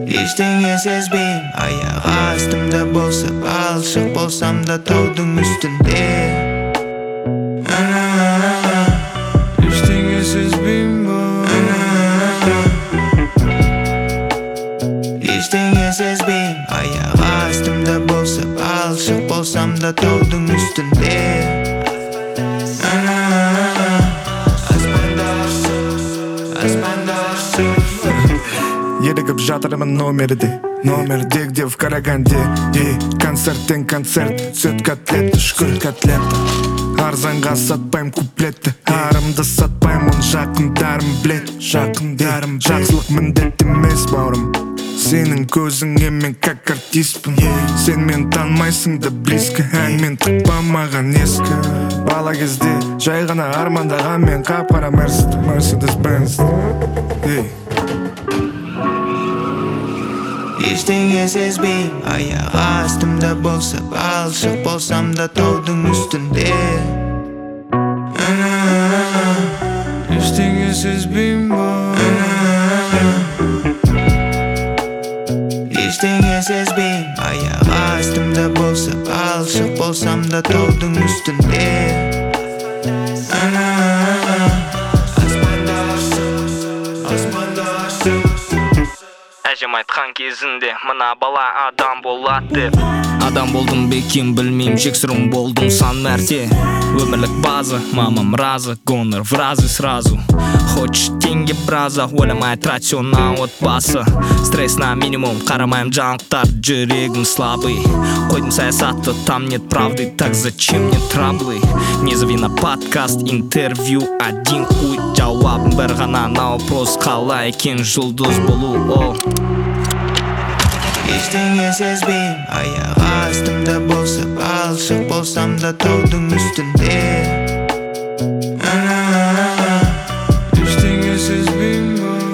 Ештеңе сезбейм, аяқ астымда болса, балшық болсам да таудың үстінде. Ештеңе сезбейм, ештеңе сезбейм, аяқ астымда болса, балшық болсам да таудың үстінде. Ерігіп жатырмын номерде где в Караганде. Концерттен концерт, сүт котлетті, шүкір котлетті. Арзанға сатпайым куплетті, арымды сатпаймын, жақындарым білет. Жақсылық міндет емес бауырым, сенің көзіңе мен как артистпін. Сен мен танымайсың да близко, әңмен тықпа маған ескі. Бала кезде жай ғана армандаған мен қап-қара Mercedes Benz. Ештеңе сезбейм, аяқ астымда болса, балшық болсам да таудың үстінде. Ештеңе сезбейм, ештеңе сезбейм, аяқ астымда болса, балшық болсам да таудың үстінде. Әжем айтқан кезінде мына бала адам болады деп. Адам болдым бекем білмейм, жексұрын болдым сан мәрте. Өмірлік база, мамам разы, гонор в разы сразу. Хочешь деньги браза, ойламай трать все на отбасы. Стресс на минимум, қарамайым жаңлықтар, жүрегім слабый. Қойдым саясатты, там нет правды, так зачем мне траблы? Не зови на подкаст, интервью, один хуй. Жауабым бір ғана на вопрос, қалай екен жұлдыз болу. Ештеңе сезбейм, аяқ астымда болса, балшық болсам да таудың үстінде. Ештеңе сезбейм,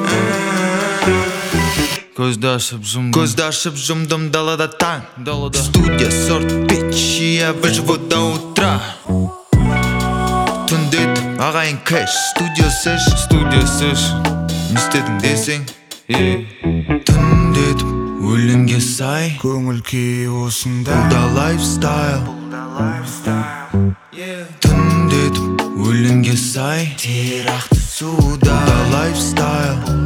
көзді ашып жұмдым далада таң. Студия сорт пич, я выживу до утра. Түндетіп ағайын кэш, студия сэш. Не істедің десең, түндетіп өлеңге сай, Көңіл күй осында, бұл да лайфстайл. Түндетіп өлеңге сай, тер ақты суда, бұл да лайфстайл.